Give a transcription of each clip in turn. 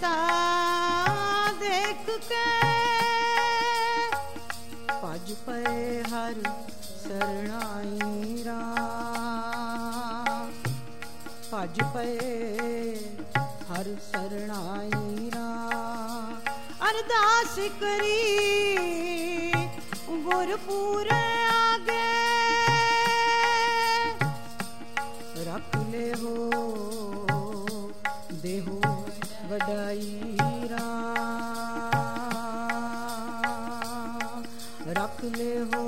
पिता देख के भज पए हर सरणाई राम, भज पए हर सरणाई राम। अरदास करी गुरपुर आगे रख ले हो देहो वडाई राम, रख ले हो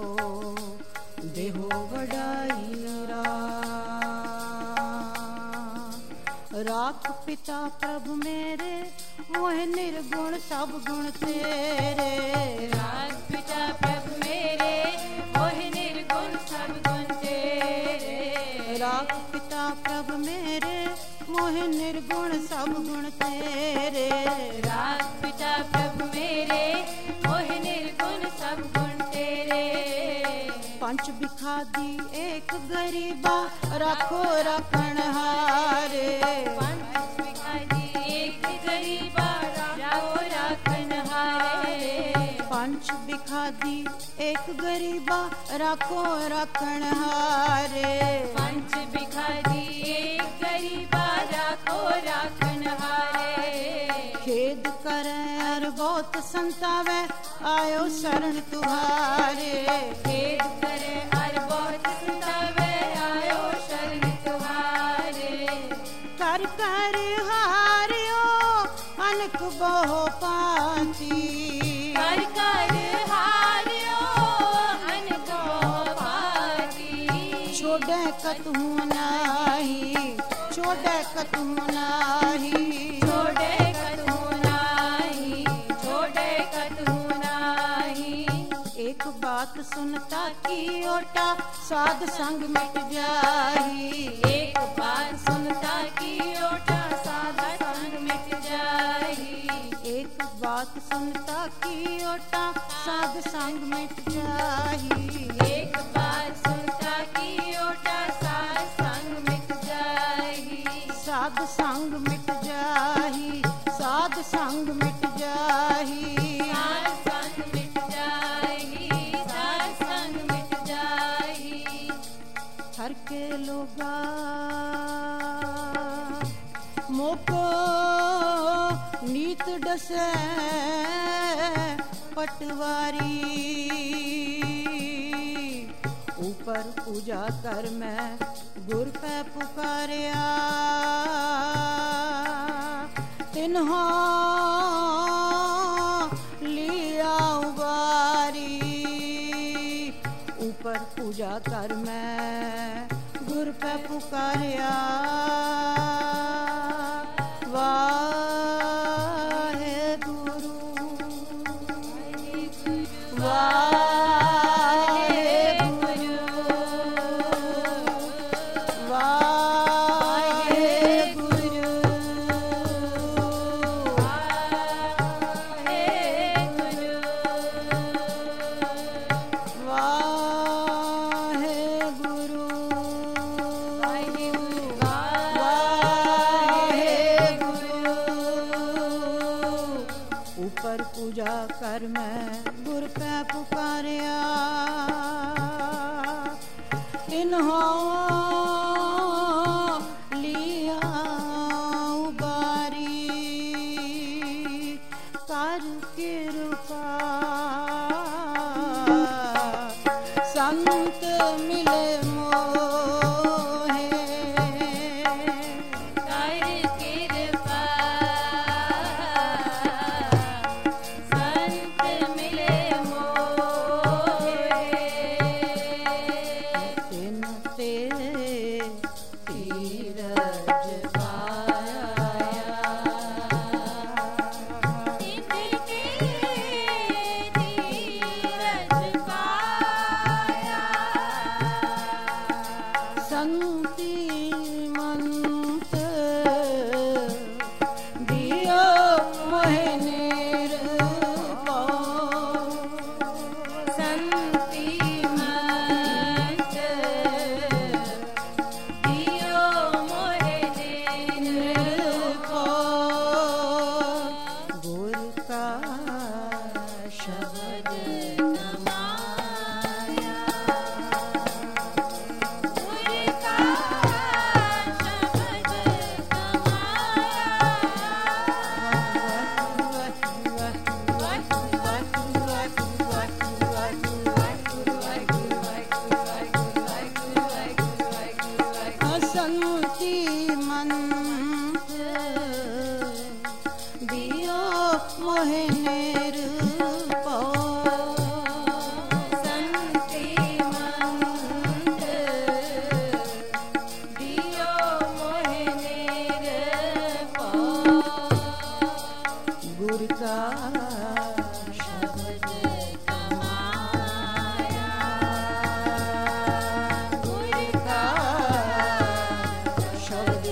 देहो वडाई राम। राख पिता प्रभु मेरे मोह निर्गुण सब गुण तेरे, राख पिता प्रभु मेरे मोह निर्गुण सब गुण तेरे, राख पिता प्रभु मेरे मोह निर्गुण सब गुण तेरे, राख पिता प्रभु मेरे मोह निर्गुण सब गुण तेरे। पंच बिखादी एक गरीबा राखो रखण हारे, पंच बिखादी एक गरीबा राखो रखण हारे, पंच बिखादी एक गरीबा राखो रखण हारे, पंच बिखादी एक गरीबा राखो रखण हारे। खेद कर बहुत संतावे आयो शरण तुम्हारे, खेद करे और बहुत संतावे आयो शरण तुम्हारे, कर कर हारियो अनक बहु पाती, कर कर हारियो अनको पाती, छोड़े कतहु नाही, छोड़े कतहु नाही, छोड़े कतहु नाही, छोड़े कतहु नाही। एक बात सुनता की ओटा साध संग मिट जाही, एक बार सुनता की ओटा साधा संग मिट जाही, एक बात सुनता की ओटा साध संग मिट जाही, एक बार सुनता की ओटा साध संग मिट जाही, साध संग मिट जाही, साध संग मिट जाही, साध संग मिट जाही, साध संग मिट जाही। हर के लोगा मोको नीत डसे पटवारी, ऊपर पूजा कर मैं गुर पे पुकारिया, तिन्हों लिया उबारी, ऊपर पूजा कर मैं गुर पे पुकारिया, वाहे गुरु वाहे गुरु वाहे गुरु वाहे गुरु वाहे गुरु वाहे गुरु ऊपर पूजा कर मैं गुर पे पुकारिया, इन्हों लिया उबारी, कर कृपा संत मिले मोहे, कर कृपा संत मिले मोहे, तिन ते तीरज पाया, तिनके का शब्द कमाया, गुरु का शब्द संति मंत दियो मोहे निरपो, संति मंत दियो मोहे निरपो, गुरु का शब्द कमाया, गुरु का शब्द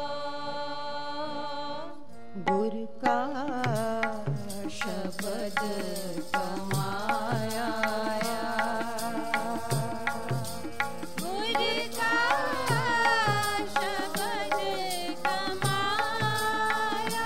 गुरु का शब्द कमाया। गुर का शब्द कमाया।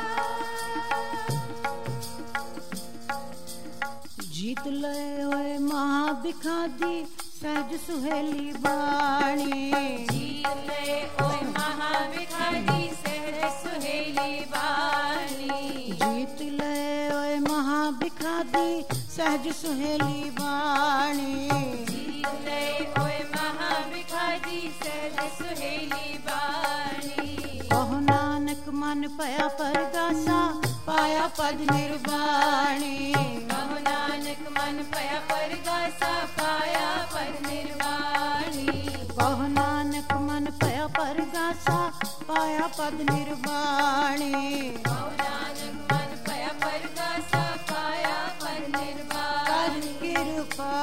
जीत ले ओए महाबिखादी सहज सुहेली बाणी। जीत ले ओए महाभिखारी सहज सुहेली बानी। जीत ले ओए महाबिखादी सहज सुहेली बाणी। जीत ले ओए महाभिखारी सहज सुहेली बानी। कहो नानक मन पया परगासा पाया पद निर्वाणी। कहो नानक मन पया परगासा पाया पद निर्वाणी। कहो नानक मन पया परगासा पाया पद निर्वाणी। कहो नानक मन पया परगासा पाया पद निर्वाणी। कर कृपा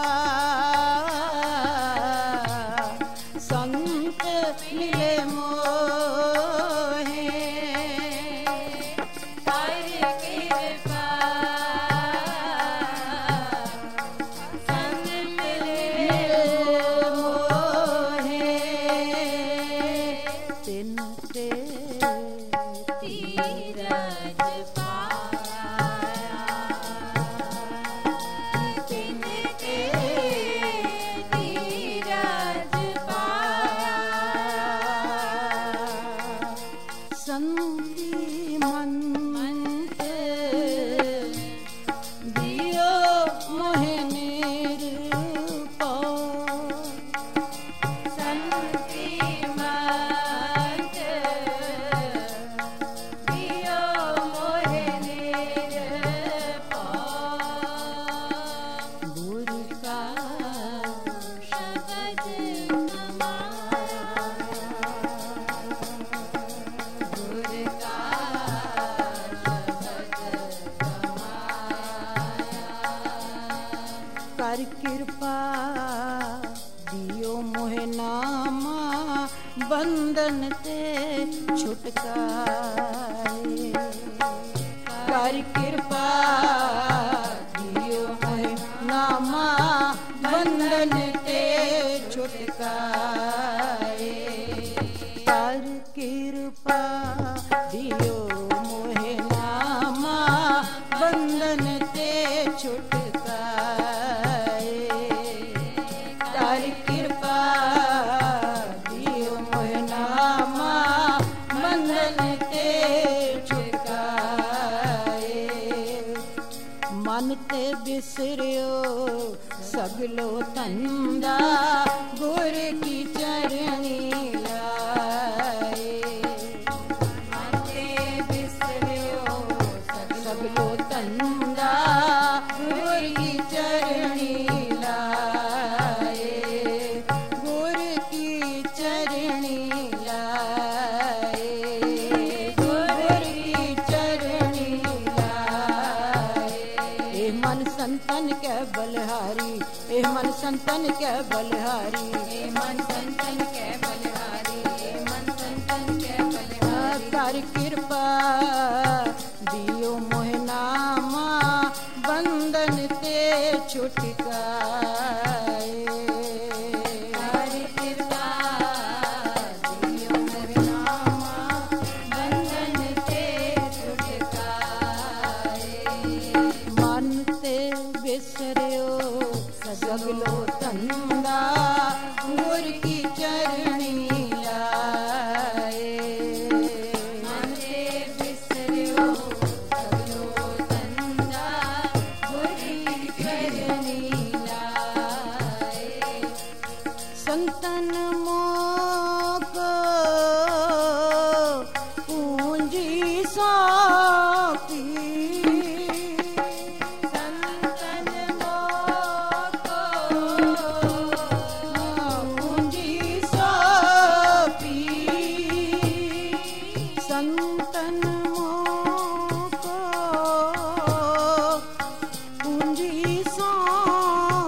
संत मिले मोहे। कर कृपा संग मिले मोहे। तिन ते तीरथ पाया। तिनके तीरथ पाया। संति मंत दियो मोहे निरपाय। संति मंत दियो मोहे निरपाय। गुर का शब्द कमाया। गुर का शब्द कमाया। कर कृपा दियो मोहे नामा बंधन ते छुटकारे। कर कृपा दियो मोहे नामा बंधन ते छुटकारे। कर कृपा दियो मोहे नामा बंधन ते छुटकारे। कर कृपा दियो मोहे नामा बंधन ते छुटकारे। मन ते बिसरियो सगलो तंदा गुर की चरणी लाए। मन ते बिसरियो सगलो तंदा गुर की चरणी लाए। गुर की चरणी लाए। गुर की चरणी लाए। ए मन संतन के बलहारी। ए मन संतन के बलहारी। हे मन संतन के बलिहारी। हे मन संतन के बलिहारी। कर कृपा दियो मोहे नामा बंधन ते छुटकाए। कर कृपा दियो मोहे नामा बंधन ते छुटकाए। मन ते बिसरियो सगलो तंदा गुर की चरणी लाए। मन ते बिसरियो सगलो तंदा गुर की चरणी लाए। संतन मोक पूंजी साकी। संतन मोको पूंजी साकी। संतन मोक पूंजी साकी।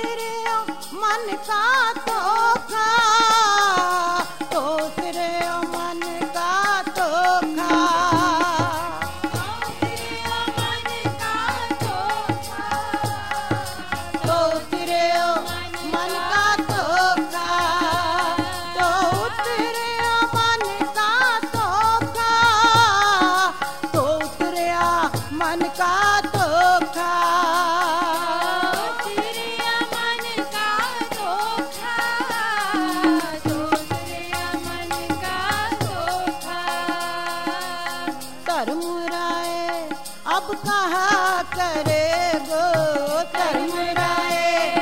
तेरे मन का धोखा, तो तेरे मन का धोखा, तो तेरे मन का धोखा, तो तेरे मन का धोखा, तो तेरे मन का धोखा, धर्म राय अब कहा करे गो, धर्म राय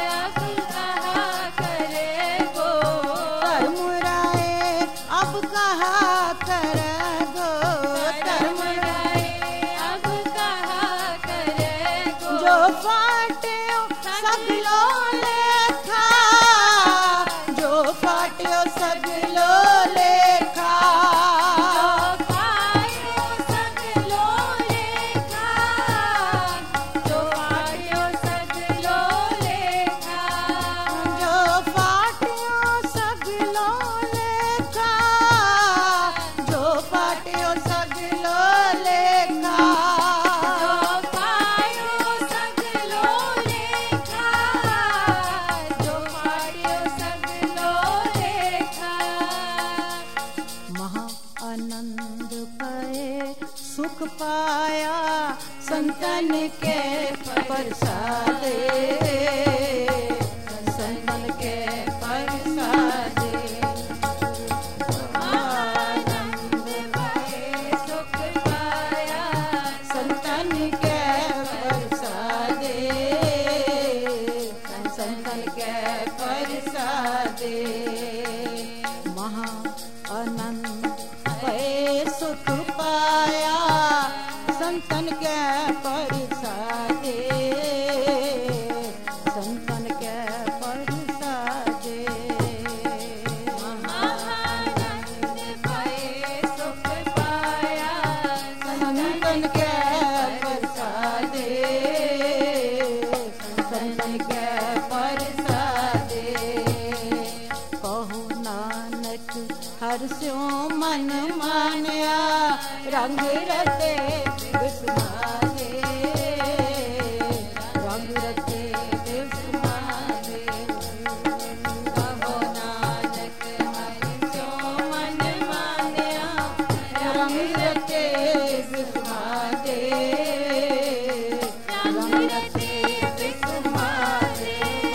धर्म राय अब कहा करे गो, धर्म जो फाट्यो सगलो लेखा, जो फाट्यो सगलो लेखा, सुख पाया संतन के प्रसादे, संतन के प्रसादे, आनंद भये सुख पाया संतन के प्रसादे, संतन के प्रसादे, महा आनंद भये सुख पाया संतन के प्रसादे, संतन के प्रसादे, महानंद भये सुख पाया संतन के प्रसादे, संतन के प्रसादे, कहो नानक हर्षो मन मानया रंग रते विस्मादे, रंग रते विस्मादे, कहो नानक हर्षो मन मानया रंग रते विस्मादे, रंग रते विस्मादे,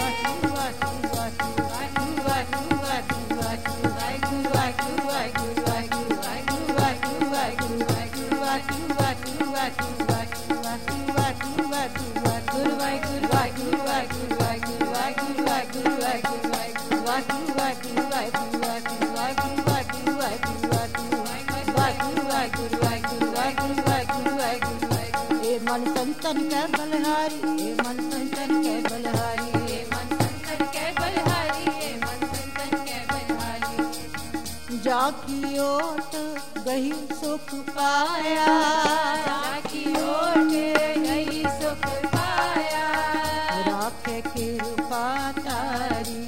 मन संतन के बलहारी, मन संतन के बलहारी, मन संतन के बलहारी, मन संतन के बलहारी, जाकी ओट गही सुख पाया, जाकी ओट गही सुख पाया, राखे कृपा तारी,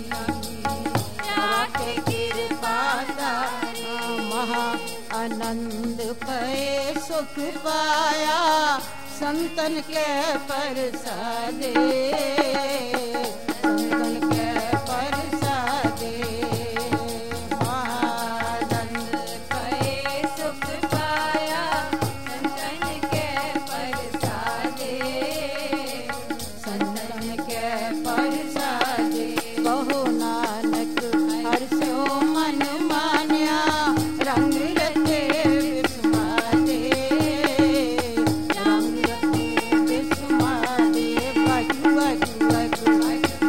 राखे कृपा तारी, महा आनंद भये सुख पाया संतन के प्रसादे, संतन के प्रसादे, महानंद भये सुख पाया संतन के प्रसादे, संतन के प्रसादे, कहो नानक हर्षो मन मान्या रंग रते विस्मादे, रंग रते विस्मादे, वाजू वाजू वाजू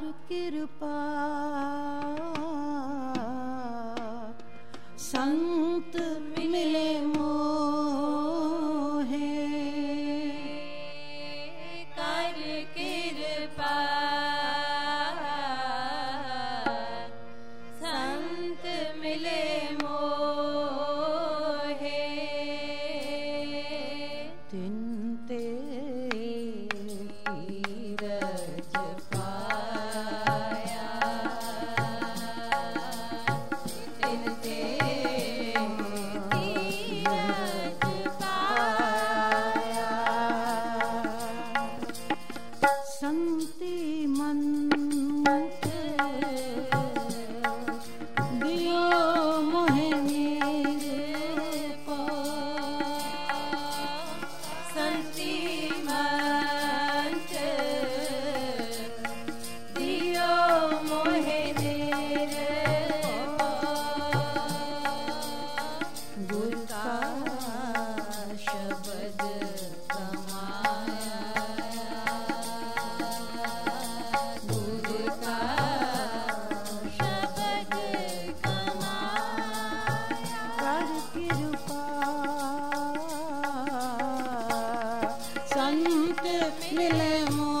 कृपा संत मिले मोहे, कर कृपा संत मिले मोहे, तिनते तीरज पाया, तिनते तीरज पाया, संति मंत दियो मोहे निरपा, संति मंत दियो मोहे निरपा, गुरु का शब्द कमाया, गुरु का शब्द कमाया, कर कृपा संत मिले मोहे,